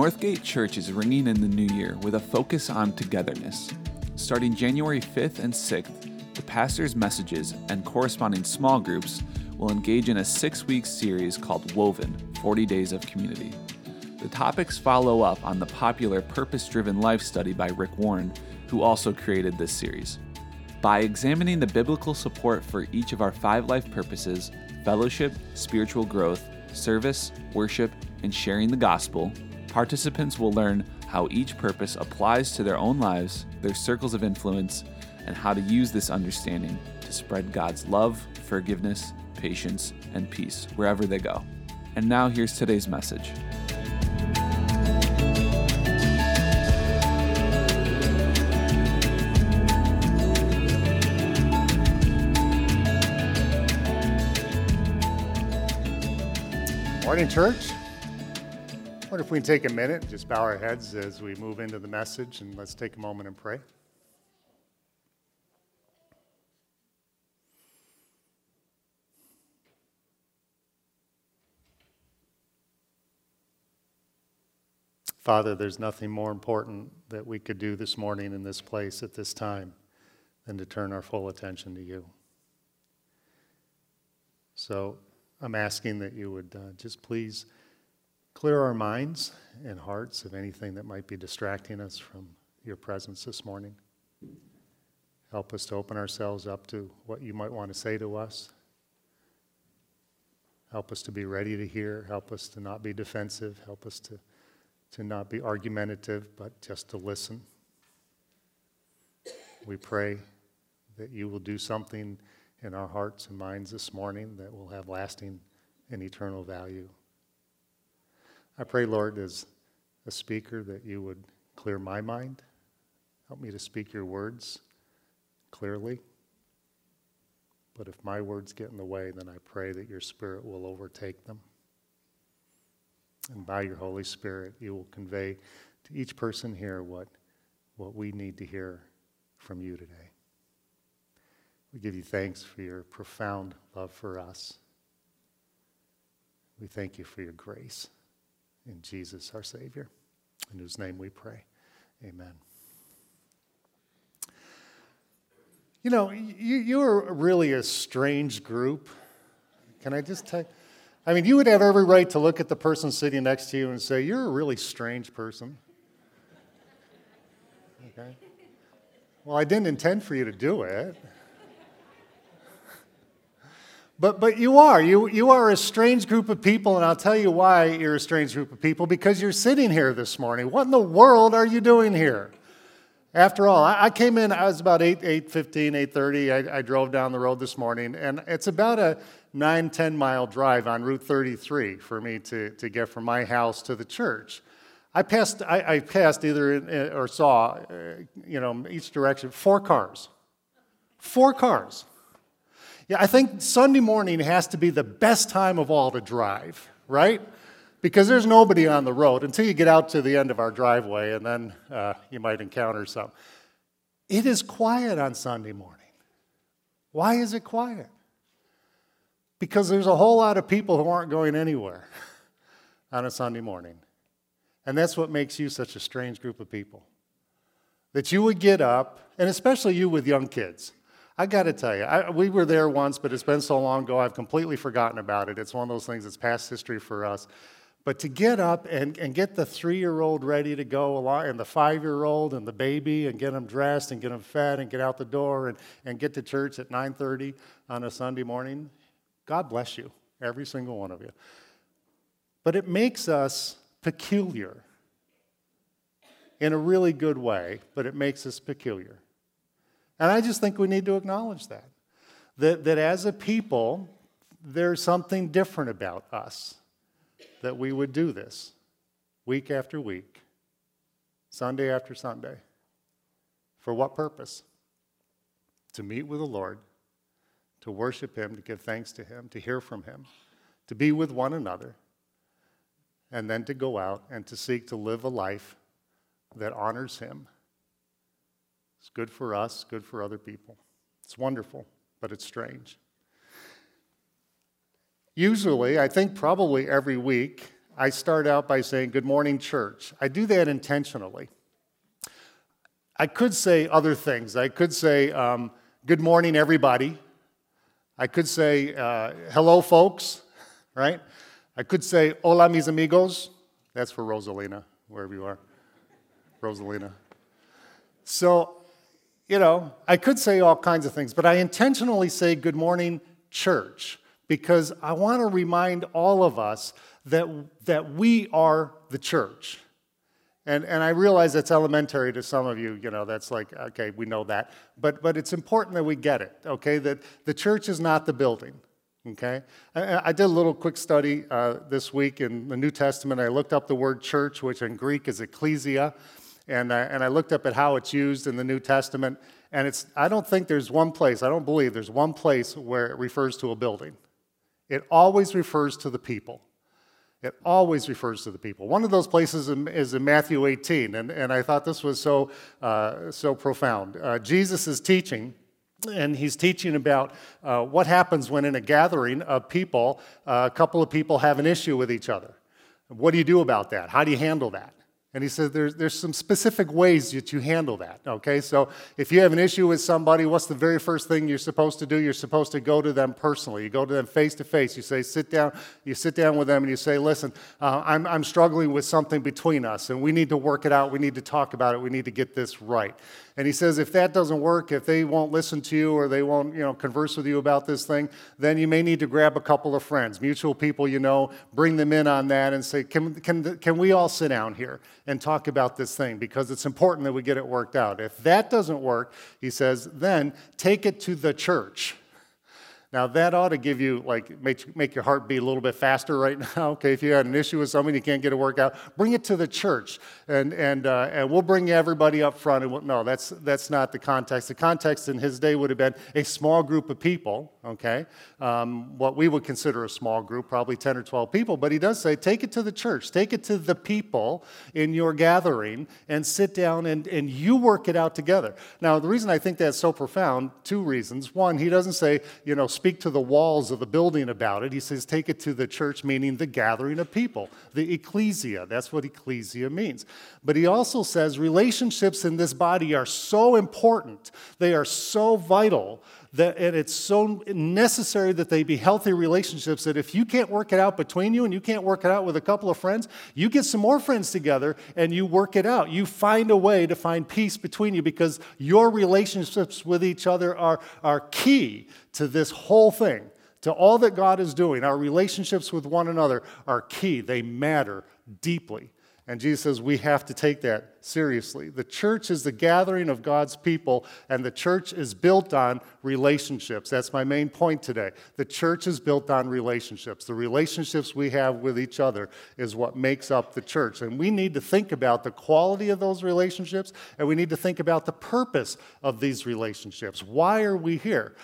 Northgate Church is ringing in the new year with a focus on togetherness. Starting January 5th and 6th, the pastor's messages and corresponding small groups will engage in a 6-week series called Woven, 40 Days of Community. The topics follow up on the popular Purpose-Driven Life study by Rick Warren, who also created this series. By examining the biblical support for each of our 5 life purposes, fellowship, spiritual growth, service, worship, and sharing the gospel, participants will learn how each purpose applies to their own lives, their circles of influence, and how to use this understanding to spread God's love, forgiveness, patience, and peace wherever they go. And now here's today's message. Morning, church. I wonder if we can take a minute and just bow our heads as we move into the message, and let's take a moment and pray. Father, there's nothing more important that we could do this morning in this place at this time than to turn our full attention to you. So I'm asking that you would just please clear our minds and hearts of anything that might be distracting us from your presence this morning. Help us to open ourselves up to what you might want to say to us. Help us to be ready to hear. Help us to not be defensive. Help us to not be argumentative, but just to listen. We pray that you will do something in our hearts and minds this morning that will have lasting and eternal value. I pray, Lord, as a speaker, that you would clear my mind. Help me to speak your words clearly. But if my words get in the way, then I pray that your Spirit will overtake them. And by your Holy Spirit, you will convey to each person here what we need to hear from you today. We give you thanks for your profound love for us. We thank you for your grace in Jesus, our Savior, in whose name we pray. Amen. You know, you're really a strange group. Can I just tell you? I mean, you would have every right to look at the person sitting next to you and say, you're a really strange person. Okay? Well, I didn't intend for you to do it. But you are. You are a strange group of people, and I'll tell you why you're a strange group of people, because you're sitting here this morning. What in the world are you doing here? After all, I came in, I was about 8:15, 8:30. I drove down the road this morning, and it's about a 9-10 mile drive on Route 33 for me to get from my house to the church. I passed either or saw, each direction, 4 cars. 4 cars. Yeah, I think Sunday morning has to be the best time of all to drive, right? Because there's nobody on the road until you get out to the end of our driveway, and then you might encounter some. It is quiet on Sunday morning. Why is it quiet? Because there's a whole lot of people who aren't going anywhere on a Sunday morning. And that's what makes you such a strange group of people. That you would get up, and especially you with young kids. I got to tell you, we were there once, but it's been so long ago, I've completely forgotten about it. It's one of those things that's past history for us. But to get up and get the 3-year-old ready to go along, and the 5-year-old and the baby, and get them dressed and get them fed and get out the door and get to church at 9:30 on a Sunday morning, God bless you, every single one of you. But it makes us peculiar in a really good way, but it makes us peculiar. And I just think we need to acknowledge that as a people, there's something different about us, that we would do this week after week, Sunday after Sunday. For what purpose? To meet with the Lord, to worship Him, to give thanks to Him, to hear from Him, to be with one another, and then to go out and to seek to live a life that honors Him. It's good for us, good for other people. It's wonderful, but it's strange. Usually, I think probably every week, I start out by saying, good morning, church. I do that intentionally. I could say other things. I could say, good morning, everybody. I could say, hello, folks, right? I could say, hola, mis amigos. That's for Rosalina, wherever you are. Rosalina. So, I could say all kinds of things, but I intentionally say good morning, church, because I want to remind all of us that we are the church. And I realize that's elementary to some of you, that's like, okay, we know that. But it's important that we get it, okay, that the church is not the building, okay? I did a little quick study this week in the New Testament. I looked up the word church, which in Greek is ecclesia, and I looked up at how it's used in the New Testament, and I don't believe there's one place where it refers to a building. It always refers to the people. It always refers to the people. One of those places is in Matthew 18, and I thought this was so profound. Jesus is teaching, and he's teaching about what happens when in a gathering of people, a couple of people have an issue with each other. What do you do about that? How do you handle that? And he said there's some specific ways that you handle that, okay? So if you have an issue with somebody, what's the very first thing you're supposed to do? You're supposed to go to them personally. You go to them face to face. You say, sit down. You sit down with them and you say, listen, I'm struggling with something between us, and we need to work it out. We need to talk about it. We need to get this right. And he says if that doesn't work, if they won't listen to you or they won't converse with you about this thing, then you may need to grab a couple of friends, mutual people bring them in on that and say, can we all sit down here and talk about this thing, because it's important that we get it worked out. If that doesn't work, he says, then take it to the church. Now, that ought to give you, make your heart beat a little bit faster right now. Okay, if you had an issue with somebody, you can't get it worked out, bring it to the church, and we'll bring everybody up front. And no, that's not the context. The context in his day would have been a small group of people, okay, what we would consider a small group, probably 10 or 12 people. But he does say, take it to the church, take it to the people in your gathering, and sit down and you work it out together. Now, the reason I think that's so profound, two reasons. One, he doesn't say, speak to the walls of the building about it. He says, take it to the church, meaning the gathering of people, the ecclesia. That's what ecclesia means. But he also says relationships in this body are so important, they are so vital, and it's so necessary that they be healthy relationships that if you can't work it out between you and you can't work it out with a couple of friends, you get some more friends together and you work it out. You find a way to find peace between you, because your relationships with each other are key to this whole thing, to all that God is doing. Our relationships with one another are key. They matter deeply. And Jesus says we have to take that seriously. The church is the gathering of God's people, and the church is built on relationships. That's my main point today. The church is built on relationships. The relationships we have with each other is what makes up the church. And we need to think about the quality of those relationships, and we need to think about the purpose of these relationships. Why are we here?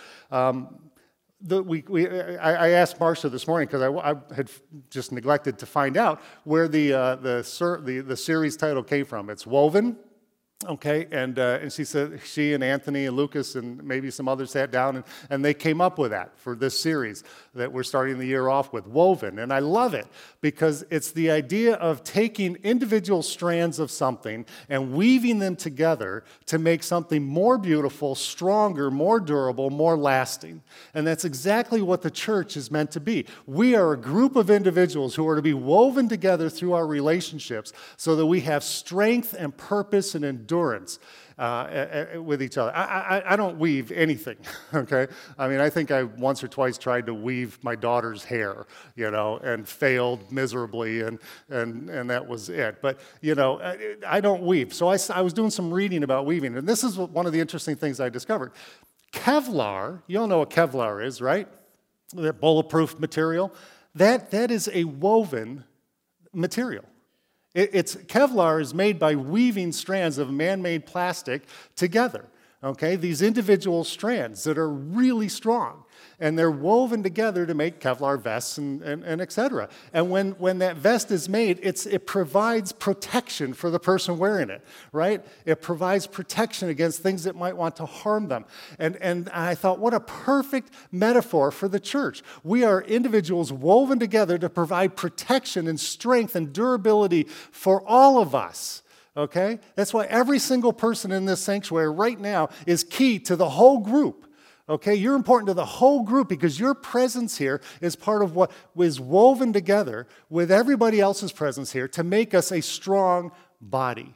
I asked Marcia this morning, because I had just neglected to find out where the series title came from. It's Woven, okay, and she said she and Anthony and Lucas and maybe some others sat down and they came up with that for this series that we're starting the year off with, Woven. And I love it because it's the idea of taking individual strands of something and weaving them together to make something more beautiful, stronger, more durable, more lasting. And that's exactly what the church is meant to be. We are a group of individuals who are to be woven together through our relationships so that we have strength and purpose and endurance with each other. I don't weave anything, okay? I mean, I think I once or twice tried to weave my daughter's hair, and failed miserably, and that was it. But, I don't weave. So I was doing some reading about weaving, and this is one of the interesting things I discovered. Kevlar, you all know what Kevlar is, right? That bulletproof material. That is a woven material. Kevlar is made by weaving strands of man-made plastic together. Okay, these individual strands that are really strong. And they're woven together to make Kevlar vests and et cetera. And when that vest is made, it provides protection for the person wearing it, right? It provides protection against things that might want to harm them. And I thought, what a perfect metaphor for the church. We are individuals woven together to provide protection and strength and durability for all of us. Okay? That's why every single person in this sanctuary right now is key to the whole group. Okay, you're important to the whole group because your presence here is part of what was woven together with everybody else's presence here to make us a strong body.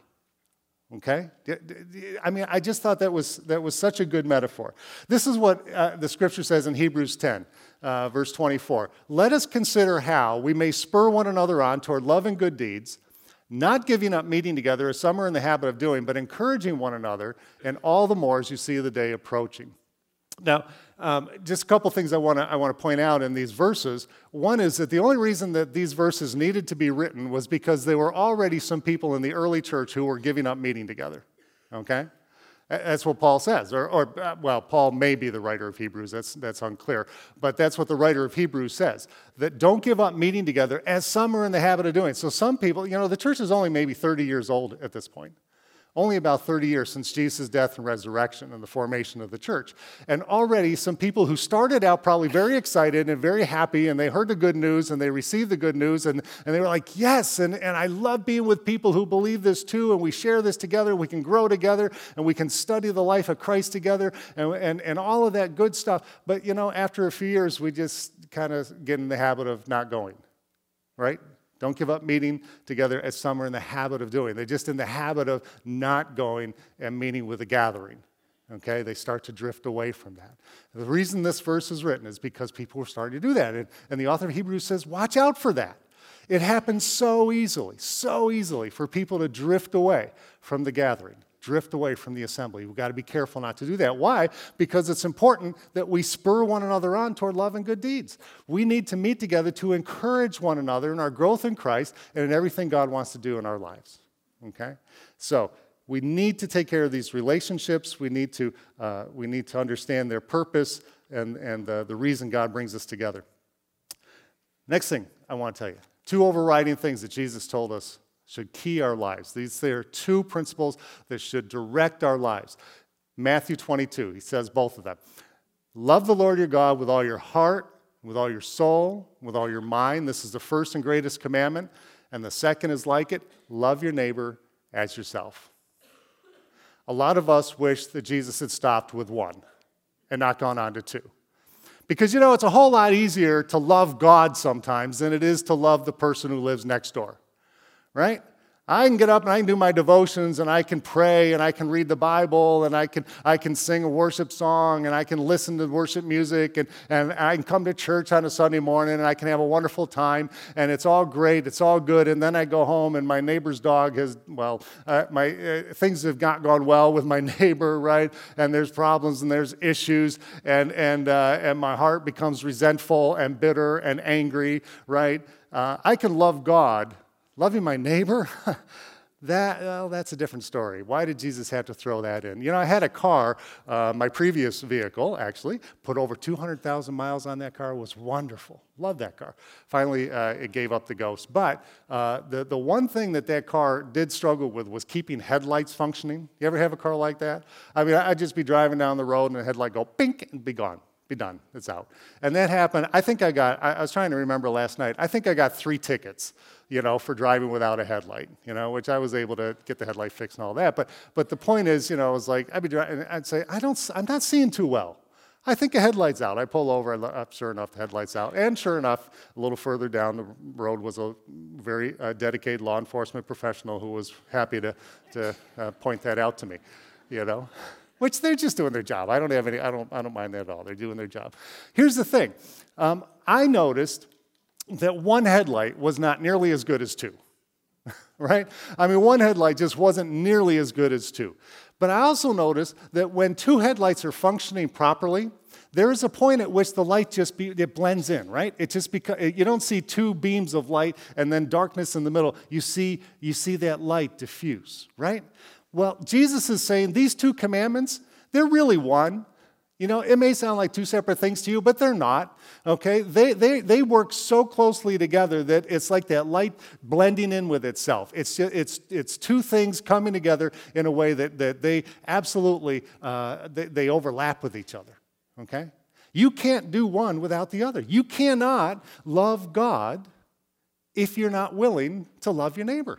Okay? I mean, I just thought that was such a good metaphor. This is what the scripture says in Hebrews 10, verse 24. Let us consider how we may spur one another on toward love and good deeds, not giving up meeting together as some are in the habit of doing, but encouraging one another, and all the more as you see the day approaching. Now, just a couple things I want to point out in these verses. One is that the only reason that these verses needed to be written was because there were already some people in the early church who were giving up meeting together. Okay? That's what Paul says. Well, Paul may be the writer of Hebrews. That's unclear. But that's what the writer of Hebrews says, that don't give up meeting together as some are in the habit of doing. So some people, the church is only maybe 30 years old at this point. Only about 30 years since Jesus' death and resurrection and the formation of the church. And already some people who started out probably very excited and very happy, and they heard the good news and they received the good news, and they were like, yes, and I love being with people who believe this too, and we share this together, we can grow together, and we can study the life of Christ together, and all of that good stuff. But, after a few years, we just kind of get in the habit of not going, right? Don't give up meeting together as some are in the habit of doing. They're just in the habit of not going and meeting with a gathering. Okay? They start to drift away from that. The reason this verse is written is because people were starting to do that. And the author of Hebrews says, watch out for that. It happens so easily for people to drift away from the gathering, drift away from the assembly. We've got to be careful not to do that. Why? Because it's important that we spur one another on toward love and good deeds. We need to meet together to encourage one another in our growth in Christ and in everything God wants to do in our lives. Okay? So we need to take care of these relationships. We need to understand their purpose and the reason God brings us together. Next thing I want to tell you, 2 overriding things that Jesus told us should key our lives. These are 2 principles that should direct our lives. Matthew 22, he says both of them. Love the Lord your God with all your heart, with all your soul, with all your mind. This is the first and greatest commandment. And the second is like it, love your neighbor as yourself. A lot of us wish that Jesus had stopped with 1 and not gone on to 2. Because, it's a whole lot easier to love God sometimes than it is to love the person who lives next door. Right? I can get up and I can do my devotions and I can pray and I can read the Bible and I can sing a worship song and I can listen to worship music and I can come to church on a Sunday morning and I can have a wonderful time and it's all great, it's all good, and then I go home and my neighbor's dog has, things have not gone well with my neighbor, right? And there's problems and there's issues and my heart becomes resentful and bitter and angry, right? I can love God. Loving my neighbor, that's a different story. Why did Jesus have to throw that in? I had a car, my previous vehicle, actually, put over 200,000 miles on that car. It was wonderful. Loved that car. Finally, it gave up the ghost. But the one thing that car did struggle with was keeping headlights functioning. You ever have a car like that? I mean, I'd just be driving down the road and the headlight go, pink, and be gone. Be done. It's out. And that happened. I was trying to remember last night. I think I got 3 tickets, for driving without a headlight, which I was able to get the headlight fixed and all that. But the point is, it was like, I'd be driving, and I'd say, I'm not seeing too well. I think a headlight's out. I pull over, sure enough, the headlight's out. And sure enough, a little further down the road was a very dedicated law enforcement professional who was happy to point that out to me, Which they're just doing their job. I don't mind that at all. They're doing their job. Here's the thing. I noticed that 1 headlight was not nearly as good as 2. Right? I mean, 1 headlight just wasn't nearly as good as 2. But I also noticed that when 2 headlights are functioning properly, there is a point at which the light it blends in, right? It just you don't see 2 beams of light and then darkness in the middle. You see that light diffuse, right? Well, Jesus is saying these 2 commandments, They're really one. You know, it may sound like two separate things to you, but they're not, okay? They work so closely together that it's like that light blending in with itself. It's two things coming together in a way that they absolutely, they overlap with each other, okay? You can't do one without the other. You cannot love God if you're not willing to love your neighbor.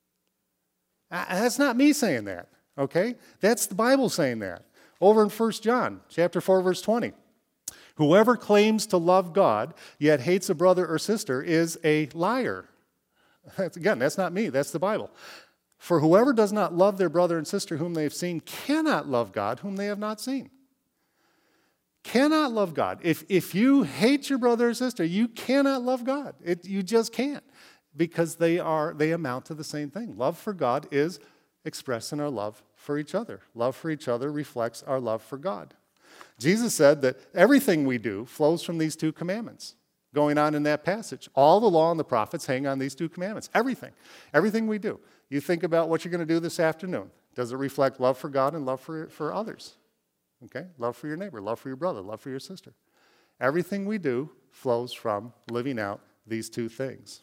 That's not me saying that, okay? That's the Bible saying that. Over in 1 John, chapter 4, verse 20. Whoever claims to love God, yet hates a brother or sister, is a liar. That's not me, that's the Bible. For whoever does not love their brother and sister whom they have seen cannot love God whom they have not seen. Cannot love God. If you hate your brother or sister, you cannot love God. You just can't, because they amount to the same thing. Love for God is expressing our love for each other. Love for each other reflects our love for God. Jesus said that everything we do flows from these two commandments going on in that passage. All the law and the prophets hang on these two commandments. Everything we do. You think about what you're going to do this afternoon. Does it reflect love for God and love for others? Okay? Love for your neighbor, love for your brother, love for your sister. Everything we do flows from living out these two things.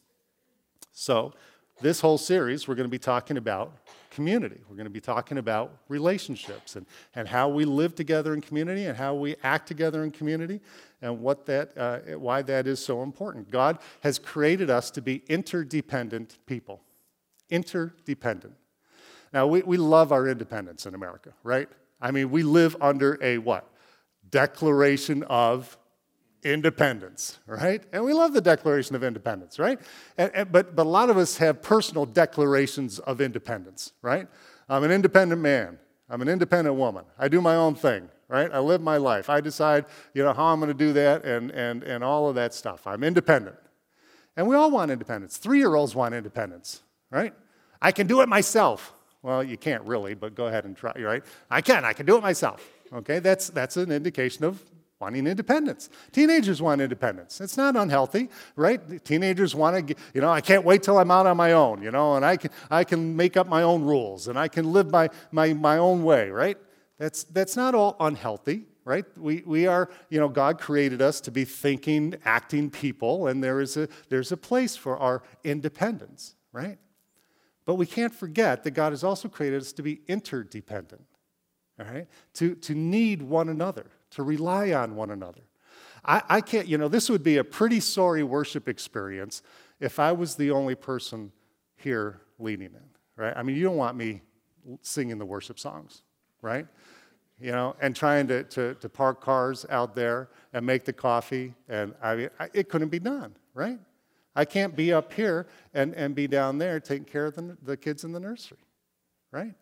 So, this whole series, we're going to be talking about community. We're going to be talking about relationships and how we live together in community and how we act together in community and why that is so important. God has created us to be interdependent people. Interdependent. Now, we love our independence in America, right? I mean, we live under a what? Declaration of Independence, right? And we love the Declaration of Independence, right? But a lot of us have personal declarations of independence, right? I'm an independent man. I'm an independent woman. I do my own thing, right? I live my life. I decide, how I'm going to do that and all of that stuff. I'm independent. And we all want independence. 3-year-olds want independence, right? I can do it myself. Well, you can't really, but go ahead and try, right? I can do it myself, okay? That's an indication of wanting independence. Teenagers want independence. It's not unhealthy, right? Teenagers want to, I can't wait till I'm out on my own, and I can make up my own rules and I can live my own way, right? That's not all unhealthy, right? We are, God created us to be thinking, acting people, and there's a place for our independence, right? But we can't forget that God has also created us to be interdependent, all right? To need one another, to rely on one another. I can't, this would be a pretty sorry worship experience if I was the only person here leading it, right? I mean, you don't want me singing the worship songs, right? And trying to park cars out there and make the coffee, and it couldn't be done, right? I can't be up here and be down there taking care of the kids in the nursery, right?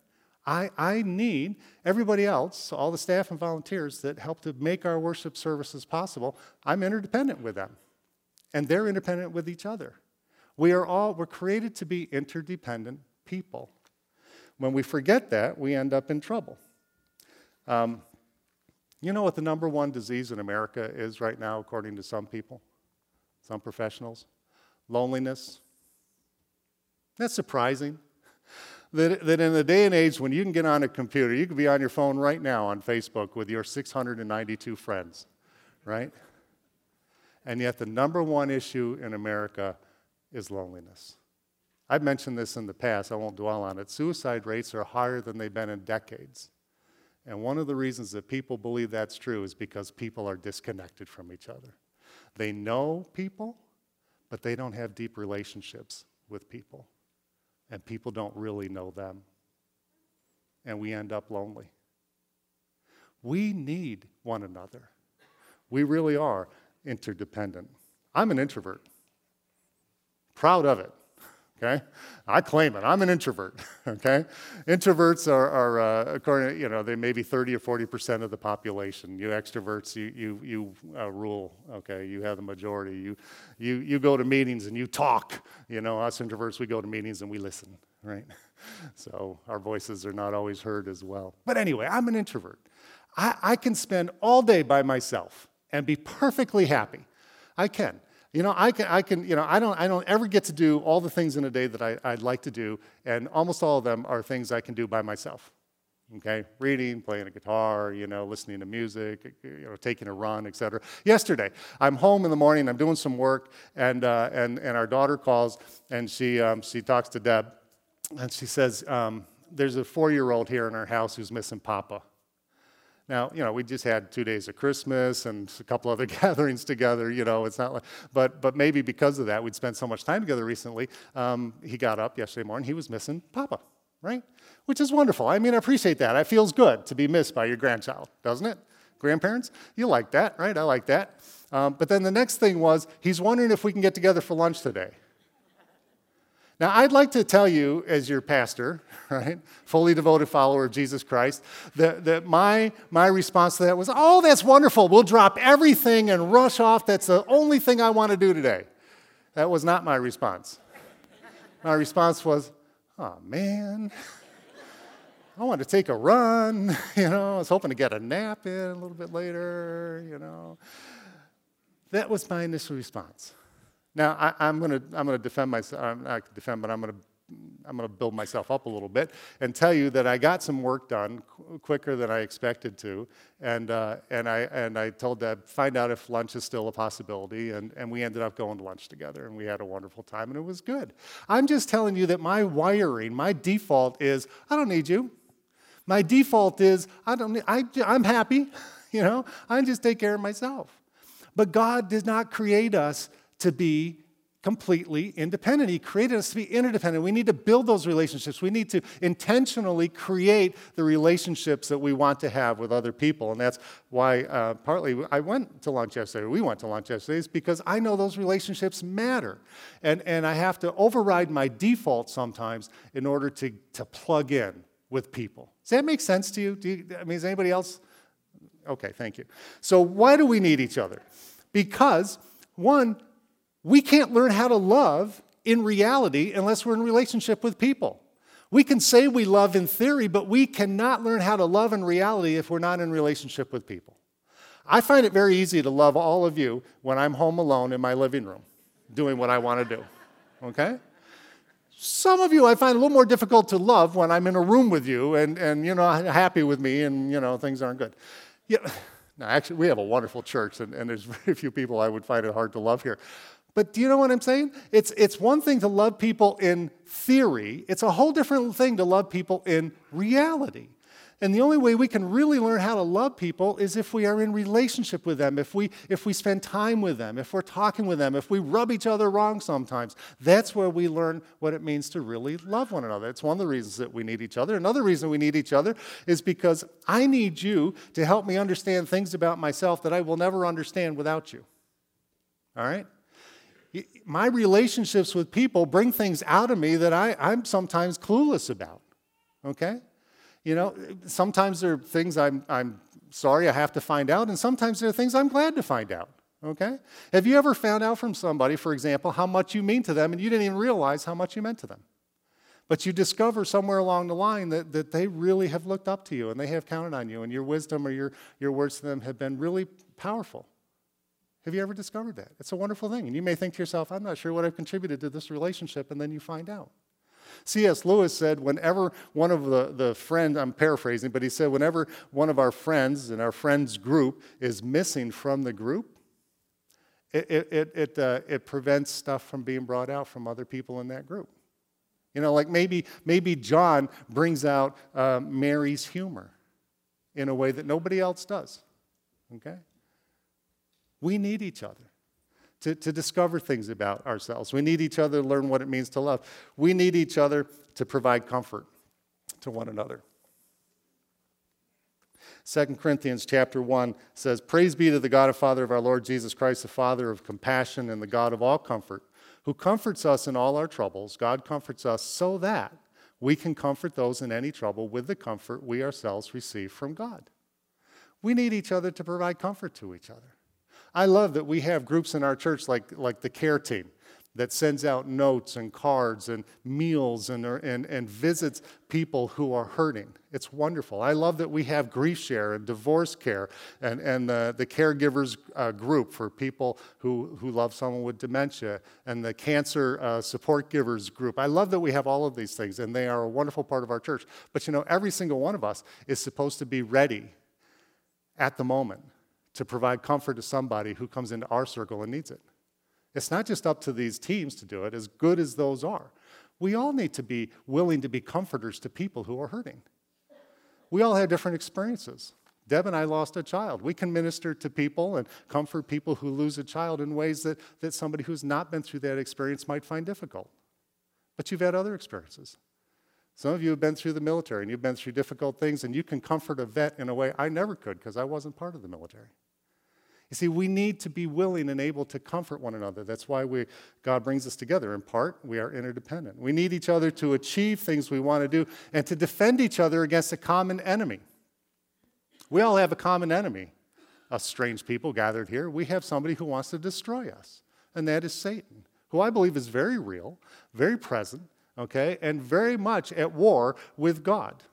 I need everybody else, all the staff and volunteers that help to make our worship services possible. I'm interdependent with them, and they're interdependent with each other. We're created to be interdependent people. When we forget that, we end up in trouble. You know what the number one disease in America is right now, according to some people, some professionals? Loneliness. That's surprising. That in the day and age when you can get on a computer, you can be on your phone right now on Facebook with your 692 friends, right? And yet the number one issue in America is loneliness. I've mentioned this in the past, I won't dwell on it. Suicide rates are higher than they've been in decades. And one of the reasons that people believe that's true is because people are disconnected from each other. They know people, but they don't have deep relationships with people. And people don't really know them. And we end up lonely. We need one another. We really are interdependent. I'm an introvert. Proud of it. Okay? I claim it. I'm an introvert. Okay? Introverts are according to, they may be 30 or 40% of the population. You extroverts, you rule. Okay? You have the majority. You go to meetings and you talk. Us introverts, we go to meetings and we listen. Right? So our voices are not always heard as well. But anyway, I'm an introvert. I can spend all day by myself and be perfectly happy. I can. I don't ever get to do all the things in a day that I'd like to do, and almost all of them are things I can do by myself. Okay, reading, playing a guitar, listening to music, taking a run, etc. Yesterday, I'm home in the morning, I'm doing some work, and our daughter calls, and she talks to Deb, and she says, there's a 4-year-old here in our house who's missing Papa. Now, we just had 2 days of Christmas and a couple other gatherings together, it's not like, but maybe because of that, we'd spent so much time together recently, he got up yesterday morning, he was missing Papa, right? Which is wonderful. I appreciate that. It feels good to be missed by your grandchild, doesn't it? Grandparents, you like that, right? I like that. But then the next thing was, he's wondering if we can get together for lunch today. Now, I'd like to tell you, as your pastor, right, fully devoted follower of Jesus Christ, that my response to that was, oh, that's wonderful. We'll drop everything and rush off. That's the only thing I want to do today. That was not my response. My response was, oh, man, I want to take a run. I was hoping to get a nap in a little bit later. That was my initial response. Now, I'm going to defend myself. I'm not going to defend, but I'm going to build myself up a little bit and tell you that I got some work done quicker than I expected to, and I told Deb, find out if lunch is still a possibility, and we ended up going to lunch together, and we had a wonderful time, and it was good. I'm just telling you that my wiring, my default is, I don't need you. My default is, I'm happy, I just take care of myself. But God did not create us to be completely independent. He created us to be interdependent. We need to build those relationships. We need to intentionally create the relationships that we want to have with other people. And that's why partly I went to lunch yesterday, we went to lunch yesterday, is because I know those relationships matter. And I have to override my default sometimes in order to plug in with people. Does that make sense to you? Is anybody else? Okay, thank you. So why do we need each other? Because, one, we can't learn how to love in reality unless we're in relationship with people. We can say we love in theory, but we cannot learn how to love in reality if we're not in relationship with people. I find it very easy to love all of you when I'm home alone in my living room, doing what I want to do, okay? Some of you I find a little more difficult to love when I'm in a room with you and happy with me and, things aren't good. Now, actually, we have a wonderful church, and there's very few people I would find it hard to love here. But do you know what I'm saying? It's one thing to love people in theory. It's a whole different thing to love people in reality. And the only way we can really learn how to love people is if we are in relationship with them, if we spend time with them, if we're talking with them, if we rub each other wrong sometimes. That's where we learn what it means to really love one another. It's one of the reasons that we need each other. Another reason we need each other is because I need you to help me understand things about myself that I will never understand without you. All right? My relationships with people bring things out of me that I'm sometimes clueless about, okay? Sometimes there are things I'm sorry I have to find out, and sometimes there are things I'm glad to find out, okay? Have you ever found out from somebody, for example, how much you mean to them, and you didn't even realize how much you meant to them? But you discover somewhere along the line that they really have looked up to you, and they have counted on you, and your wisdom or your words to them have been really powerful. Have you ever discovered that? It's a wonderful thing. And you may think to yourself, I'm not sure what I've contributed to this relationship, and then you find out. C.S. Lewis said whenever one of the friends, I'm paraphrasing, but he said whenever one of our friends in our friends group is missing from the group, it prevents stuff from being brought out from other people in that group. Like maybe John brings out Mary's humor in a way that nobody else does, okay? We need each other to discover things about ourselves. We need each other to learn what it means to love. We need each other to provide comfort to one another. 2 Corinthians chapter 1 says, "Praise be to the God and Father of our Lord Jesus Christ, the Father of compassion and the God of all comfort, who comforts us in all our troubles." God comforts us so that we can comfort those in any trouble with the comfort we ourselves receive from God. We need each other to provide comfort to each other. I love that we have groups in our church like the care team. that sends out notes and cards and meals and visits people who are hurting. It's wonderful. I love that we have Grief Share and Divorce Care and the caregivers group for people who love someone with dementia, and the Cancer Support Givers group. I love that we have all of these things, and they are a wonderful part of our church. But every single one of us is supposed to be ready at the moment to provide comfort to somebody who comes into our circle and needs it. It's not just up to these teams to do it, as good as those are. We all need to be willing to be comforters to people who are hurting. We all have different experiences. Deb and I lost a child. We can minister to people and comfort people who lose a child in ways that somebody who's not been through that experience might find difficult. But you've had other experiences. Some of you have been through the military, and you've been through difficult things, and you can comfort a vet in a way I never could because I wasn't part of the military. You see, we need to be willing and able to comfort one another. That's why God brings us together. In part, we are interdependent. We need each other to achieve things we want to do and to defend each other against a common enemy. We all have a common enemy, us strange people gathered here. We have somebody who wants to destroy us, and that is Satan, who I believe is very real, very present, and very much at war with God.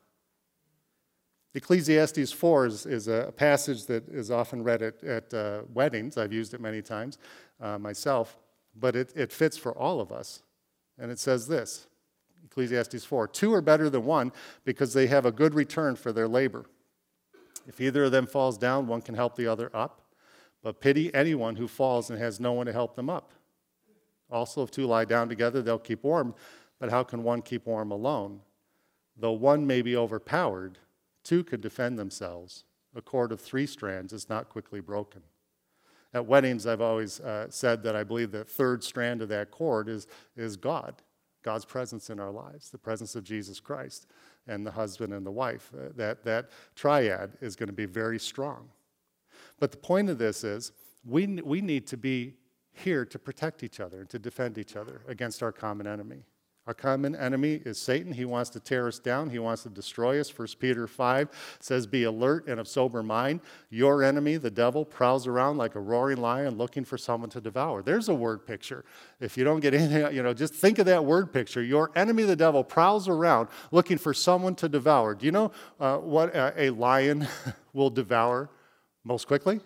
Ecclesiastes 4 is a passage that is often read at weddings. I've used it many times myself, but it fits for all of us. And it says this, Ecclesiastes 4, 2 are better than one because they have a good return for their labor. If either of them falls down, one can help the other up, but pity anyone who falls and has no one to help them up. Also, if two lie down together, they'll keep warm, but how can one keep warm alone? Though one may be overpowered, two could defend themselves. A cord of 3 strands is not quickly broken. At weddings, I've always said that I believe the third strand of that cord is God, God's presence in our lives, the presence of Jesus Christ and the husband and the wife. That triad is going to be very strong. But the point of this is we need to be here to protect each other and to defend each other against our common enemy. Our common enemy is Satan. He wants to tear us down. He wants to destroy us. 1 Peter 5 says, be alert and of sober mind. Your enemy, the devil, prowls around like a roaring lion looking for someone to devour. There's a word picture. If you don't get anything, just think of that word picture. Your enemy, the devil, prowls around looking for someone to devour. Do you know what a lion will devour most quickly?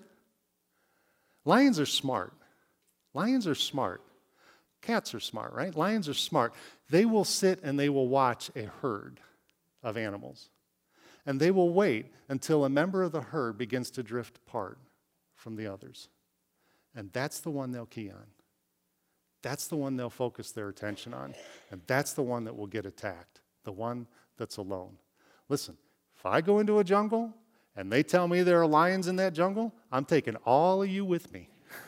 Lions are smart. Lions are smart. Cats are smart, right? Lions are smart. They will sit and they will watch a herd of animals. And they will wait until a member of the herd begins to drift apart from the others. And that's the one they'll key on. That's the one they'll focus their attention on. And that's the one that will get attacked, the one that's alone. Listen, if I go into a jungle and they tell me there are lions in that jungle, I'm taking all of you with me.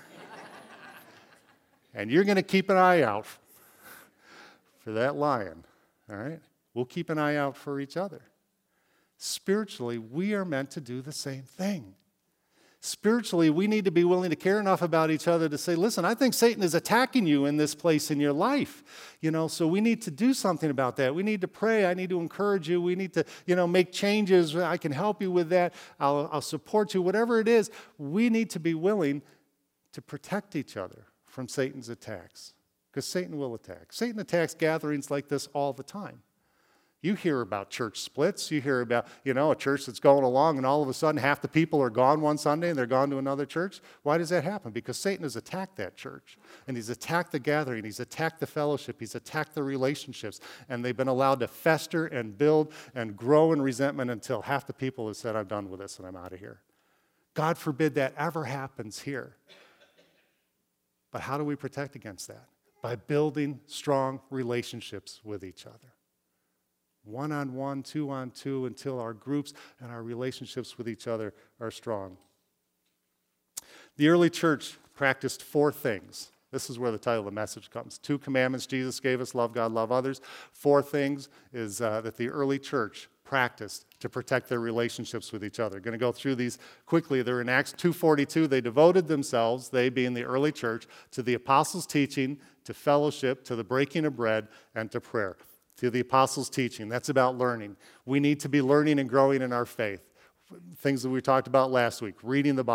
And you're going to keep an eye out for that lion, all right? We'll keep an eye out for each other. Spiritually, we are meant to do the same thing. Spiritually, we need to be willing to care enough about each other to say, listen, I think Satan is attacking you in this place in your life. So we need to do something about that. We need to pray. I need to encourage you. We need to, make changes. I can help you with that. I'll support you. Whatever it is, we need to be willing to protect each other from Satan's attacks, because Satan will attack. Satan attacks gatherings like this all the time. You hear about church splits. You hear about, a church that's going along and all of a sudden half the people are gone one Sunday and they're gone to another church. Why does that happen? Because Satan has attacked that church, and he's attacked the gathering. He's attacked the fellowship. He's attacked the relationships, and they've been allowed to fester and build and grow in resentment until half the people have said, I'm done with this and I'm out of here. God forbid that ever happens here. But how do we protect against that? By building strong relationships with each other. 1-on-1, 2-on-2, until our groups and our relationships with each other are strong. The early church practiced 4 things. This is where the title of the message comes. 2 commandments Jesus gave us: love God, love others. 4 things is that the early church practiced to protect their relationships with each other. Going to go through these quickly. They're in Acts 2:42. They devoted themselves, they being the early church, to the apostles' teaching, to fellowship, to the breaking of bread, and to prayer. To the apostles' teaching. That's about learning. We need to be learning and growing in our faith. Things that we talked about last week: reading the Bible,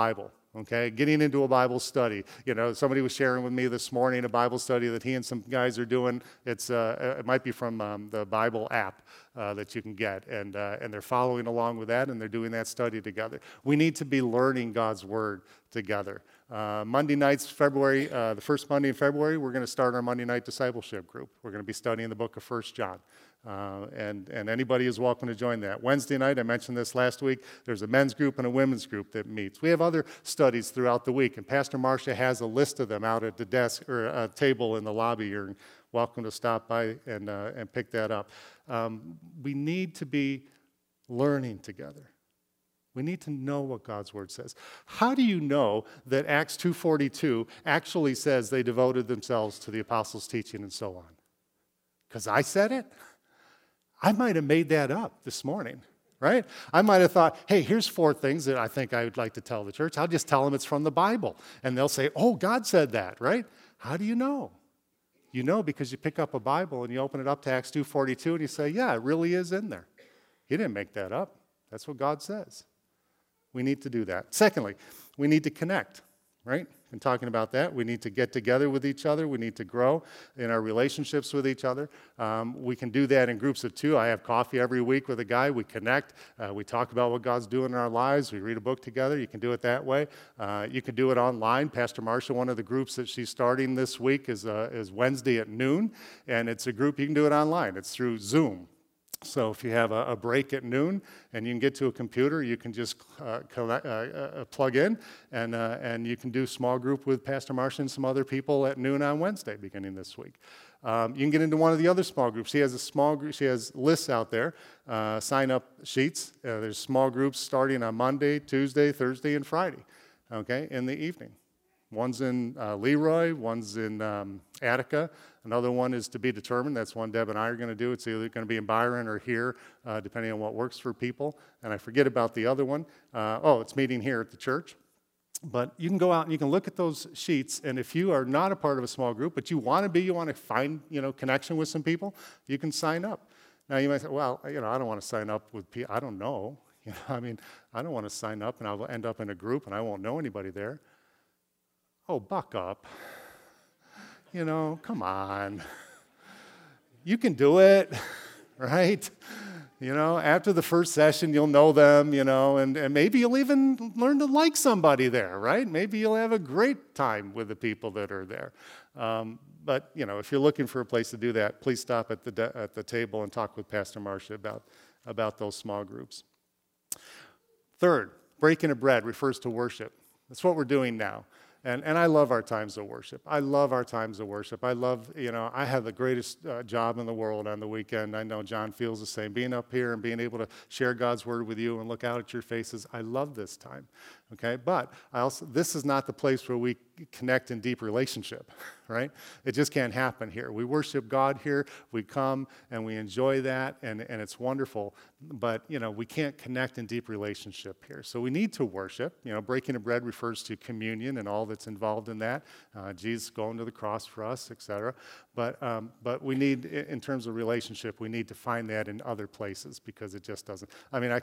okay? Getting into a Bible study. You know, somebody was sharing with me this morning a Bible study that he and some guys are doing. It might be from the Bible app that you can get, and they're following along with that, and they're doing that study together. We need to be learning God's Word together. Monday nights, February, the first Monday in February, we're going to start our Monday night discipleship group. We're going to be studying the book of 1 John. And anybody is welcome to join that. Wednesday night, I mentioned this last week, there's a men's group and a women's group that meets. We have other studies throughout the week, and Pastor Marcia has a list of them out at the desk or a table in the lobby. You're welcome to stop by and pick that up. We need to be learning together. We need to know what God's Word says. How do you know that Acts 2:42 actually says they devoted themselves to the apostles' teaching and so on? Because I said it? I might have made that up this morning, right? I might have thought, hey, here's 4 things that I think I would like to tell the church. I'll just tell them it's from the Bible. And they'll say, oh, God said that, right? How do you know? You know because you pick up a Bible and you open it up to Acts 2:42 and you say, yeah, it really is in there. He didn't make that up. That's what God says. We need to do that. Secondly, we need to connect, right? And talking about that, we need to get together with each other. We need to grow in our relationships with each other. We can do that in groups of 2. I have coffee every week with a guy. We connect. We talk about what God's doing in our lives. We read a book together. You can do it that way. You can do it online. Pastor Marcia, one of the groups that she's starting this week is Wednesday at noon, and it's a group you can do it online. It's through Zoom. So if you have a break at noon and you can get to a computer, you can just plug in and you can do small group with Pastor Marcia and some other people at noon on Wednesday beginning this week. You can get into one of the other small groups. She has a small group. She has lists out there, sign-up sheets. There's small groups starting on Monday, Tuesday, Thursday, and Friday, okay, in the evening. One's in Leroy, one's in Attica. Another one is to be determined. That's one Deb and I are going to do. It's either going to be in Byron or here, depending on what works for people. And I forget about the other one. It's meeting here at the church. But you can go out and you can look at those sheets, and if you are not a part of a small group, but you want to find, connection with some people, you can sign up. Now you might say, well, I don't want to sign up with people. I don't know. I don't want to sign up and I'll end up in a group and I won't know anybody there. Oh, buck up. Come on. You can do it, right? After the first session, you'll know them, and maybe you'll even learn to like somebody there, right? Maybe you'll have a great time with the people that are there. But, if you're looking for a place to do that, please stop at the table and talk with Pastor Marcia about those small groups. Third, breaking of bread refers to worship. That's what we're doing now. And I love our times of worship. I love our times of worship. I love, I have the greatest job in the world on the weekend. I know John feels the same. Being up here and being able to share God's word with you and look out at your faces, I love this time, okay? But this is not the place where we connect in deep relationship, right? It just can't happen here. We worship God here. We come and we enjoy that, and it's wonderful. But, we can't connect in deep relationship here. So we need to worship. Breaking of bread refers to communion and all that's involved in that. Jesus going to the cross for us, etc. But we need, in terms of relationship, we need to find that in other places because it just doesn't.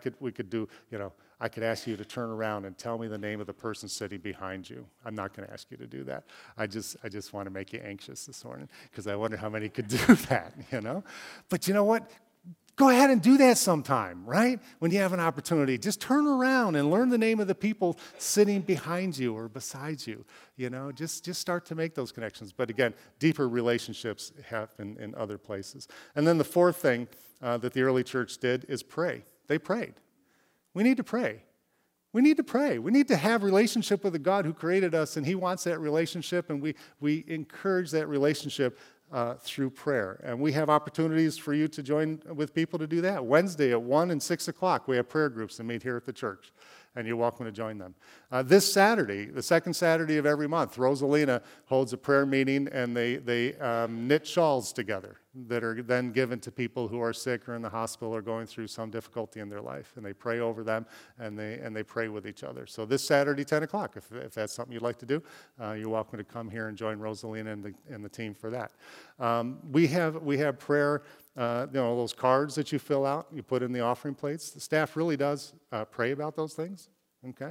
I could ask you to turn around and tell me the name of the person sitting behind you. I'm not going to ask you to do that. I just want to make you anxious this morning because I wonder how many could do that, But you know what? Go ahead and do that sometime, right? When you have an opportunity, just turn around and learn the name of the people sitting behind you or beside you. Just start to make those connections. But again, deeper relationships happen in other places. And then the fourth thing that the early church did is pray. They prayed. We need to pray. We need to pray. We need to have relationship with the God who created us, and He wants that relationship, and we encourage that relationship through prayer. And we have opportunities for you to join with people to do that. Wednesday at 1 and 6 o'clock, we have prayer groups that meet here at the church, and you're welcome to join them. This Saturday, the second Saturday of every month, Rosalina holds a prayer meeting, and they knit shawls together that are then given to people who are sick or in the hospital or going through some difficulty in their life. And they pray over them, and they pray with each other. So this Saturday, 10 o'clock, if that's something you'd like to do, you're welcome to come here and join Rosalina and the team for that. We have prayer, those cards that you fill out, you put in the offering plates. The staff really does pray about those things, okay?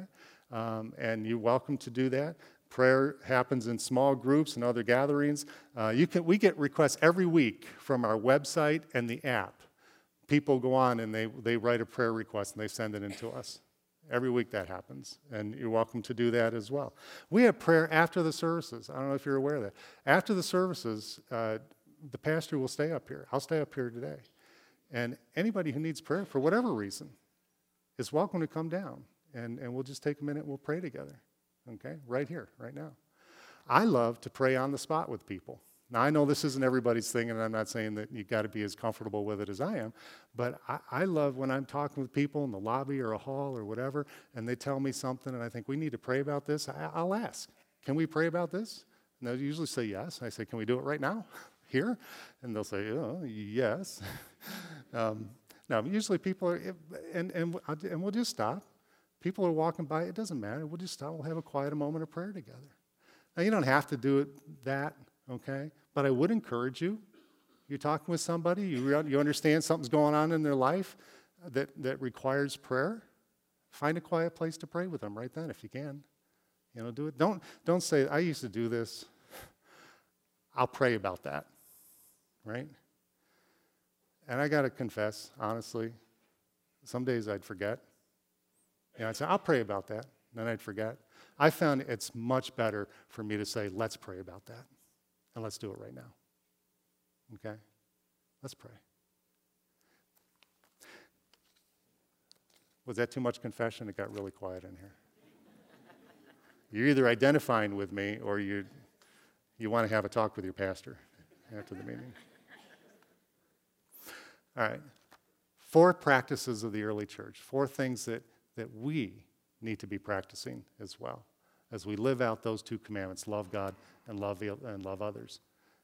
and you're welcome to do that. Prayer happens in small groups and other gatherings. We get requests every week from our website and the app. People go on and they write a prayer request and they send it in to us. Every week that happens, and you're welcome to do that as well. We have prayer after the services. I don't know if you're aware of that. After the services, the pastor will stay up here. I'll stay up here today. And anybody who needs prayer for whatever reason is welcome to come down, and we'll just take a minute and we'll pray together, okay, right here, right now. I love to pray on the spot with people. Now, I know this isn't everybody's thing, and I'm not saying that you've got to be as comfortable with it as I am, but I love when I'm talking with people in the lobby or a hall or whatever, and they tell me something, and I think we need to pray about this. I'll ask, can we pray about this? And they'll usually say yes. I say, can we do it right now, here? And they'll say, oh, yes. No, usually people are, and we'll just stop. People are walking by, it doesn't matter. We'll just stop. We'll have a quiet moment of prayer together. Now, you don't have to do it okay? But I would encourage you. You're talking with somebody, you understand something's going on in their life that requires prayer. Find a quiet place to pray with them right then if you can. Do it. Don't say, I used to do this. I'll pray about that, right? And I got to confess, honestly, some days I'd forget. I'd say, I'll pray about that. Then I'd forget. I found it's much better for me to say, let's pray about that. And let's do it right now. Okay? Let's pray. Was that too much confession? It got really quiet in here. You're either identifying with me or you want to have a talk with your pastor after the meeting. All right. 4 practices of the early church. 4 things that we need to be practicing as well as we live out those 2 commandments, love God and love others.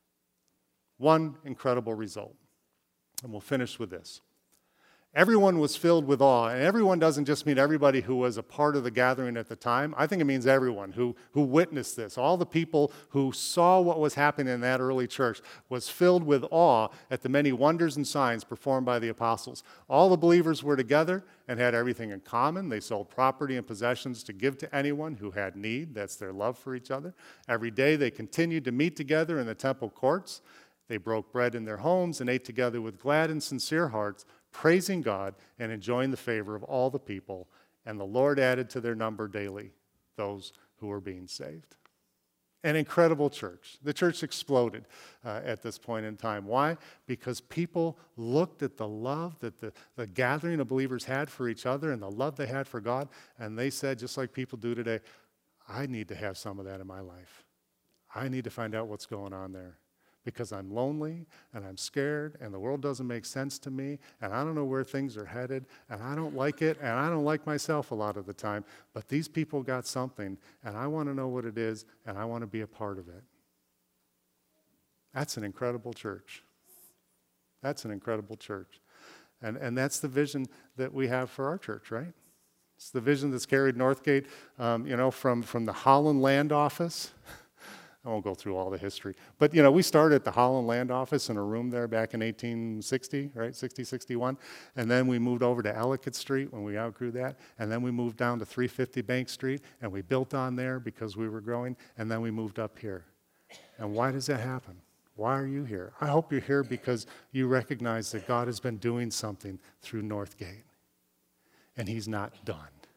1 incredible result, and we'll finish with this. Everyone was filled with awe, and everyone doesn't just mean everybody who was a part of the gathering at the time. I think it means everyone who witnessed this. All the people who saw what was happening in that early church was filled with awe at the many wonders and signs performed by the apostles. All the believers were together and had everything in common. They sold property and possessions to give to anyone who had need. That's their love for each other. Every day they continued to meet together in the temple courts. They broke bread in their homes and ate together with glad and sincere hearts, praising God and enjoying the favor of all the people. And the Lord added to their number daily those who were being saved. An incredible church. The church exploded at this point in time. Why? Because people looked at the love that the gathering of believers had for each other and the love they had for God, and they said, just like people do today, I need to have some of that in my life. I need to find out what's going on there. Because I'm lonely and I'm scared and the world doesn't make sense to me and I don't know where things are headed and I don't like it and I don't like myself a lot of the time. But these people got something and I want to know what it is and I want to be a part of it. That's an incredible church. That's an incredible church. And that's the vision that we have for our church, right? It's the vision that's carried Northgate, from the Holland Land Office. I won't go through all the history. But, we started at the Holland Land Office in a room there back in 1860, right, 61. And then we moved over to Ellicott Street when we outgrew that. And then we moved down to 350 Bank Street, and we built on there because we were growing. And then we moved up here. And why does that happen? Why are you here? I hope you're here because you recognize that God has been doing something through Northgate. And He's not done.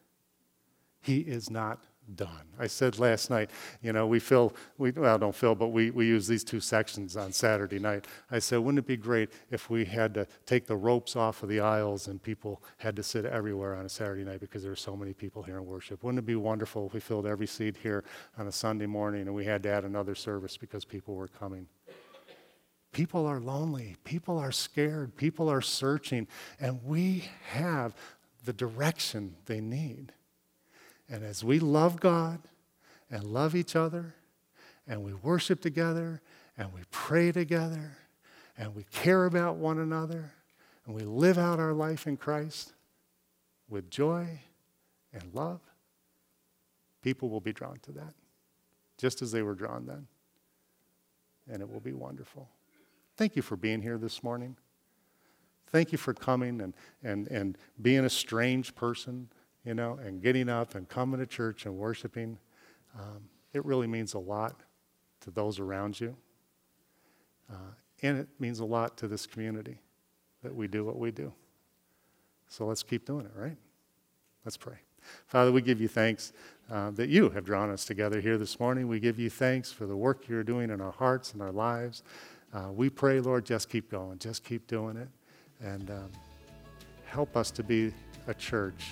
He is not done. I said last night, we don't fill, but we use these 2 sections on Saturday night. I said, wouldn't it be great if we had to take the ropes off of the aisles and people had to sit everywhere on a Saturday night because there are so many people here in worship? Wouldn't it be wonderful if we filled every seat here on a Sunday morning and we had to add another service because people were coming? People are lonely. People are scared. People are searching. And we have the direction they need. And as we love God and love each other and we worship together and we pray together and we care about one another and we live out our life in Christ with joy and love, people will be drawn to that, just as they were drawn then. And it will be wonderful. Thank you for being here this morning. Thank you for coming and being a strange person, and getting up and coming to church and worshiping. It really means a lot to those around you. And it means a lot to this community that we do what we do. So let's keep doing it, right? Let's pray. Father, we give you thanks that you have drawn us together here this morning. We give you thanks for the work you're doing in our hearts and our lives. We pray, Lord, just keep going. Just keep doing it. And help us to be a church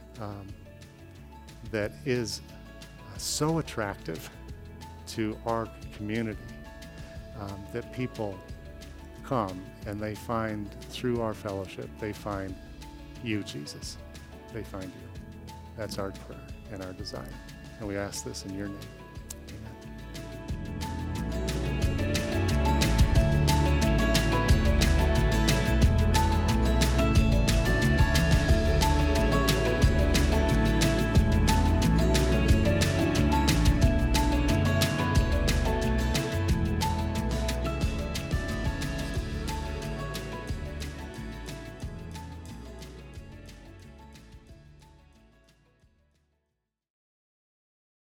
that is so attractive to our community that people come and they find, through our fellowship, they find you, Jesus. They find you. That's our prayer and our desire. And we ask this in your name.